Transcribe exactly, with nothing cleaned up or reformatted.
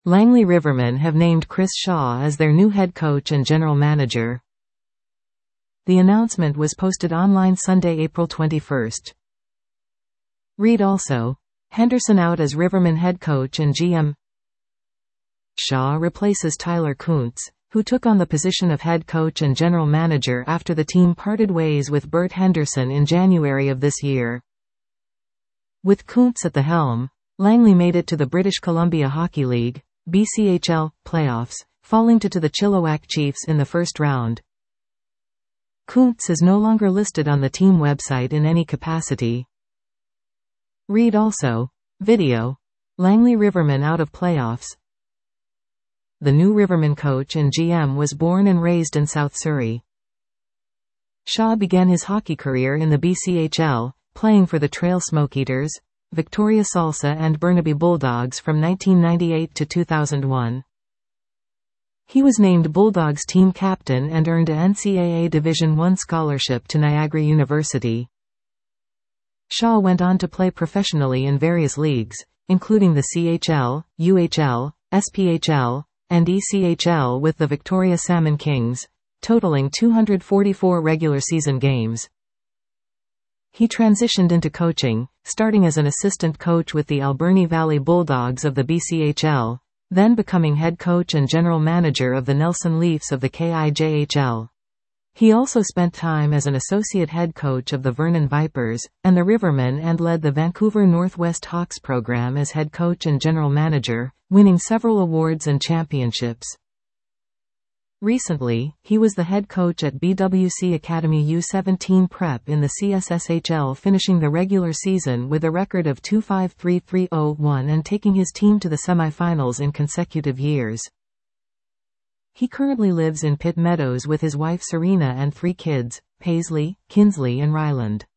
Langley Rivermen have named Chris Shaw as their new head coach and general manager. The announcement was posted online Sunday, April twenty-first. Read also, Henderson out as Rivermen head coach and G M. Shaw replaces Tyler Kuntz, who took on the position of head coach and general manager after the team parted ways with Bert Henderson in January of this year. With Kuntz at the helm, Langley made it to the British Columbia Hockey League (B C H L) playoffs, falling to, to the Chilliwack Chiefs in the first round. Kuntz is no longer listed on the team website in any capacity. Read also, video, Langley Rivermen out of playoffs. The new Rivermen coach and G M was born and raised in South Surrey. Shaw began his hockey career in the B C H L, playing for the Trail Smokeaters, Victoria Salsa and Burnaby Bulldogs from nineteen ninety-eight to two thousand one. He was named Bulldogs team captain and earned a N C double A Division one scholarship to Niagara University. Shaw went on to play professionally in various leagues, including the C H L, U H L, S P H L, and E C H L with the Victoria Salmon Kings, totaling two hundred forty-four regular season games. He transitioned into coaching, starting as an assistant coach with the Alberni Valley Bulldogs of the B C H L, then becoming head coach and general manager of the Nelson Leafs of the K I J H L. He also spent time as an associate head coach of the Vernon Vipers and the Rivermen and led the Vancouver Northwest Hawks program as head coach and general manager, winning several awards and championships. Recently, he was the head coach at B W C Academy U seventeen Prep in the C S S H L, finishing the regular season with a record of two five three three oh one and taking his team to the semifinals in consecutive years. He currently lives in Pitt Meadows with his wife Serena and three kids, Paisley, Kinsley and Ryland.